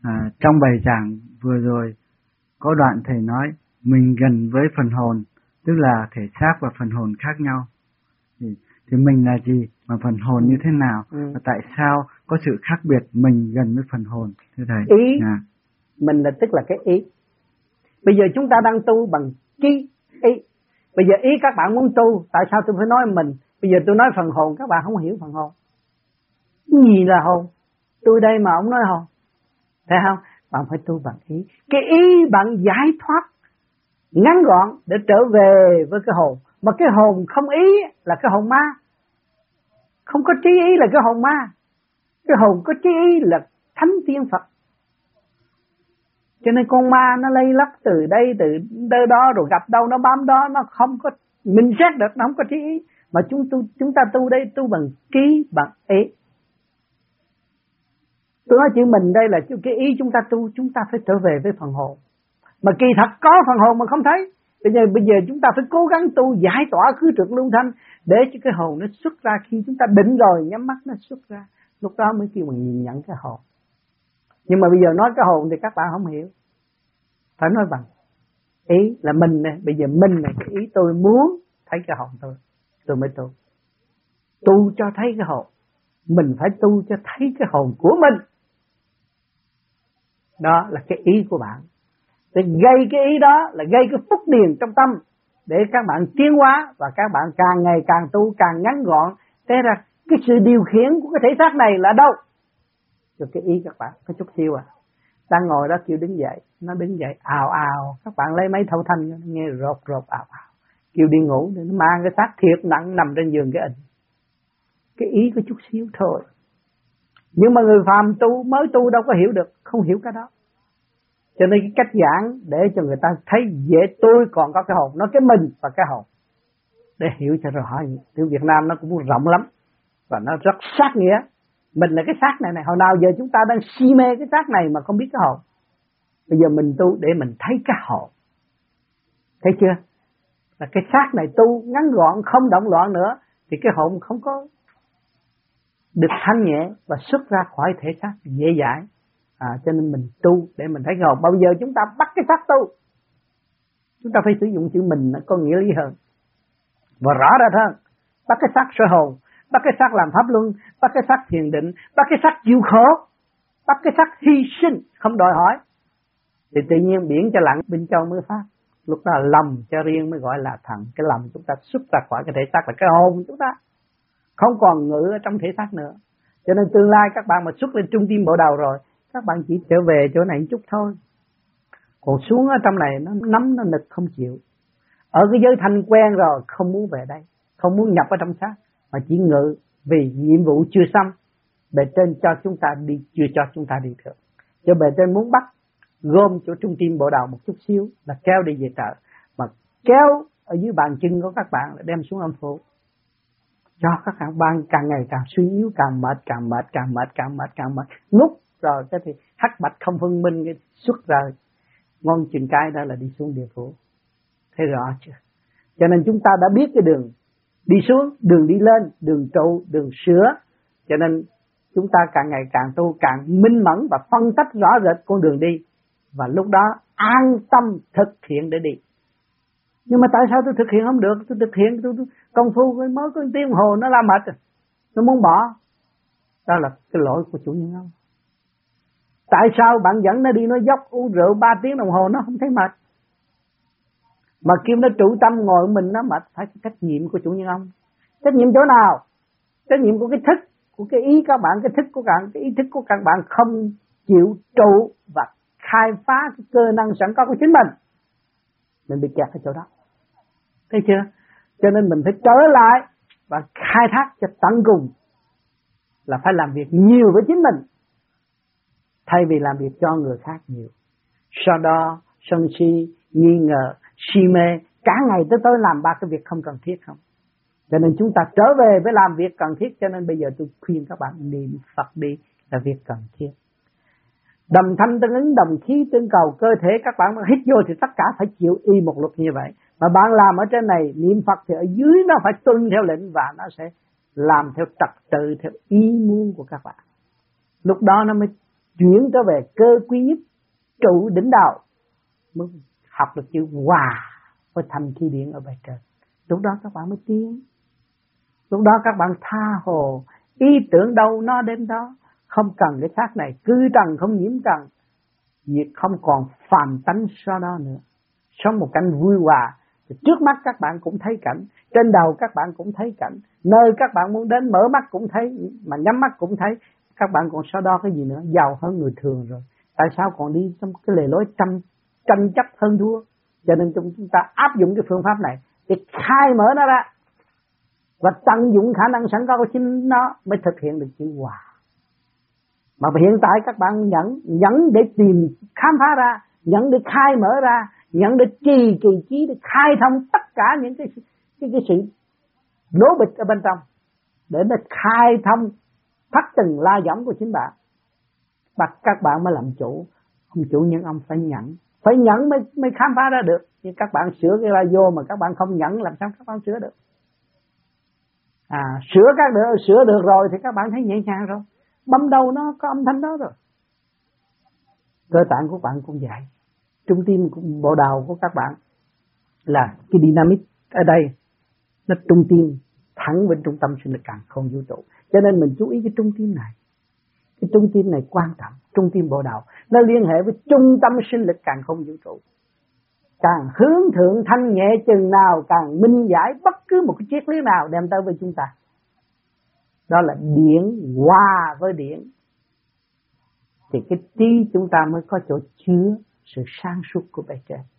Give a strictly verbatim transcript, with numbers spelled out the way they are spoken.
À, trong bài giảng vừa rồi có đoạn thầy nói mình gần với phần hồn, tức là thể xác và phần hồn khác nhau. Thì, thì mình là gì mà phần hồn như thế nào? Ừ. Và tại sao có sự khác biệt mình gần với phần hồn? Thưa thầy. Ý à. mình là tức là cái ý. Bây giờ chúng ta đang tu bằng trí ý. Bây giờ ý các bạn muốn tu, tại sao tôi phải nói mình? Bây giờ tôi nói phần hồn, các bạn không hiểu phần hồn. Gì là hồn? Tôi đây mà ông nói hồn. Thấy không? Bạn phải tu bằng ý. Cái ý bạn giải thoát ngắn gọn để trở về với cái hồn. Mà cái hồn không ý là cái hồn ma. Không có trí ý là cái hồn ma. Cái hồn có trí ý là thánh tiên Phật. Cho nên con ma nó lây lắc từ đây từ nơi đó rồi gặp đâu nó bám đó, nó không có mình xét được, nó không có trí ý. Mà chúng tu chúng ta tu đây tu bằng trí bằng ý. Tôi nói chữ mình đây là cái ý chúng ta tu, chúng ta phải trở về với phần hồn. Mà kỳ thật có phần hồn mà không thấy. Bây giờ bây giờ chúng ta phải cố gắng tu giải tỏa khứ trực lưu thanh để cho cái hồn nó xuất ra. Khi chúng ta định rồi nhắm mắt nó xuất ra, lúc đó mới kêu mình nhìn nhận cái hồn. Nhưng mà bây giờ nói cái hồn thì các bạn không hiểu. Phải nói bằng ý là mình này. Bây giờ mình này, cái ý tôi muốn thấy cái hồn tôi, tôi mới tu. Tu cho thấy cái hồn. Mình phải tu cho thấy cái hồn của mình. Đó là cái ý của bạn. Để gây cái ý đó là gây cái phúc điền trong tâm, để các bạn tiến hóa và các bạn càng ngày càng tu càng ngắn gọn. Thế ra cái sự điều khiển của cái thể xác này là đâu? Rồi cái ý các bạn có chút xíu à. Đang ngồi đó kêu đứng dậy, nó đứng dậy ào ào, các bạn lấy mấy thâu thanh nghe rột rột ào ào. Kêu đi ngủ thì nó mang cái xác thiệt nặng nằm trên giường cái ịnh. Cái ý có chút xíu thôi. Nhưng mà người phàm tu mới tu đâu có hiểu được, không hiểu cái đó. Cho nên cái cách giảng để cho người ta thấy dễ, tôi còn có cái hồn, nó cái mình và cái hồn. Để hiểu cho rõ. Tiếng Việt Nam nó cũng rộng lắm và nó rất sát nghĩa. Mình là cái xác này này, hồi nào giờ chúng ta đang si mê cái xác này mà không biết cái hồn. Bây giờ mình tu để mình thấy cái hồn. Thấy chưa? Là cái xác này tu ngắn gọn, không động loạn nữa, thì cái hồn không có được thanh nhẹ và xuất ra khỏi thể xác dễ dãi. À, cho nên mình tu để mình thấy cái hồn. Mà bây giờ chúng ta bắt cái xác tu, chúng ta phải sử dụng chữ mình, nó có nghĩa lý hơn và rõ rệt hơn. Bắt cái xác soi hồn, bắt cái xác làm pháp luân, bắt cái xác thiền định, bắt cái xác chịu khổ, bắt cái xác hy sinh không đòi hỏi, thì tự nhiên biển cho lặng bên trong mới phát. Lúc đó là lầm cho riêng mới gọi là thần. Cái lầm chúng ta xuất ra khỏi cái thể xác là cái hồn của chúng ta, không còn ngự ở trong thể xác nữa. Cho nên tương lai các bạn mà xuất lên trung tim bộ đầu rồi, các bạn chỉ trở về chỗ này một chút thôi. Còn xuống ở trong này nó nắm nó nực không chịu. Ở cái giới thanh quen rồi không muốn về đây, không muốn nhập ở trong xác, mà chỉ ngự vì nhiệm vụ chưa xong. Bề trên cho chúng ta đi, chưa cho chúng ta đi được. Cho bề trên muốn bắt gom chỗ trung tim bộ đầu một chút xíu là kéo đi về trợ, mà kéo ở dưới bàn chân của các bạn là đem xuống âm phủ. Cho các bạn càng ngày càng suy yếu, càng mệt, càng mệt, càng mệt, càng mệt, càng mệt, ngút rồi cái thì hắc bạch không phân minh cái xuất ra ngon chừng cái đó là đi xuống địa phủ. Thấy rõ chưa? Cho nên chúng ta đã biết cái đường đi xuống, đường đi lên, đường trụ, đường sửa. Cho nên chúng ta càng ngày càng tu càng minh mẫn và phân tách rõ rệt con đường đi. Và lúc đó an tâm thực hiện để đi. Nhưng mà tại sao tôi thực hiện không được? Tôi thực hiện tôi, tôi công phu mới có tiếng đồng hồ nó la mệt, nó muốn bỏ. Đó là cái lỗi của chủ nhân ông. Tại sao bạn dẫn nó đi nó dốc uống rượu ba tiếng đồng hồ nó không thấy mệt, mà kêu nó trụ tâm ngồi mình nó mệt? Phải trách nhiệm của chủ nhân ông. Trách nhiệm chỗ nào? Trách nhiệm của cái thức, của cái ý các bạn, cái thức của các bạn, cái ý thức của các bạn không chịu trụ và khai phá cái cơ năng sẵn có của chính mình. Mình bị kẹt ở chỗ đó. Thấy chưa? Cho nên mình phải trở lại và khai thác cho tận cùng, là phải làm việc nhiều với chính mình thay vì làm việc cho người khác nhiều. Sau đó sân si, nghi ngờ, si mê, cả ngày tới tối làm ba cái việc không cần thiết không. Cho nên chúng ta trở về với làm việc cần thiết. Cho nên bây giờ tôi khuyên các bạn niệm Phật đi là việc cần thiết. Đồng thanh tương ứng, đồng khí tương cầu, cơ thể các bạn hít vô thì tất cả phải chịu y một luật như vậy. Mà bạn làm ở trên này, niệm Phật thì ở dưới nó phải tuân theo lệnh và nó sẽ làm theo trật tự, theo ý muốn của các bạn. Lúc đó nó mới chuyển trở về cơ quý nhất trụ đỉnh đạo, mới học được chữ hòa với thanh khí điển ở bài trên. Lúc đó các bạn mới tiến, lúc đó các bạn tha hồ, ý tưởng đâu nó đến đó, không cần cái xác này, cư trần không nhiễm trần, việc không còn phàm tánh sau đó nữa, sống một cảnh vui hòa. Trước mắt các bạn cũng thấy cảnh, trên đầu các bạn cũng thấy cảnh, nơi các bạn muốn đến mở mắt cũng thấy, mà nhắm mắt cũng thấy. Các bạn còn so đo cái gì nữa, giàu hơn người thường rồi, tại sao còn đi trong cái lề lối tranh tranh chấp hơn thua? Cho nên chúng ta áp dụng cái phương pháp này để khai mở nó ra và tận dụng khả năng sẵn có của chính nó, mới thực hiện được chữ hòa. Mà hiện tại các bạn nhẫn nhẫn để tìm khám phá ra, nhẫn để khai mở ra, nhẫn để trì kỳ trí, để khai thông tất cả những cái cái, cái sự lố bịch ở bên trong, để nó khai thông thắt từng la giỏng của chính bạn. Và các bạn mới làm chủ. Ông chủ nhân ông phải nhẫn, phải nhẫn mới mới khám phá ra được. Nhưng các bạn sửa cái radio mà các bạn không nhẫn, làm sao các bạn sửa được? À, sửa các được, sửa được rồi thì các bạn thấy nhẹ nhàng rồi. Bấm đầu nó có âm thanh đó rồi. Cơ tạng của bạn cũng vậy. Trung tim bộ đầu của các bạn là cái dynamic ở đây, nó trung tim thẳng bên trung tâm sinh lực càn khôn vũ trụ. Cho nên mình chú ý cái trung tim này. Cái trung tim này quan trọng, trung tim bộ đầu, nó liên hệ với trung tâm sinh lực càn khôn vũ trụ. Càng hướng thượng thanh nhẹ chừng nào, càng minh giải bất cứ một cái triết lý nào đem tới với chúng ta. Đó là điển hòa với điển. Thì cái trí chúng ta mới có chỗ chứa sự sáng suốt của bề trên.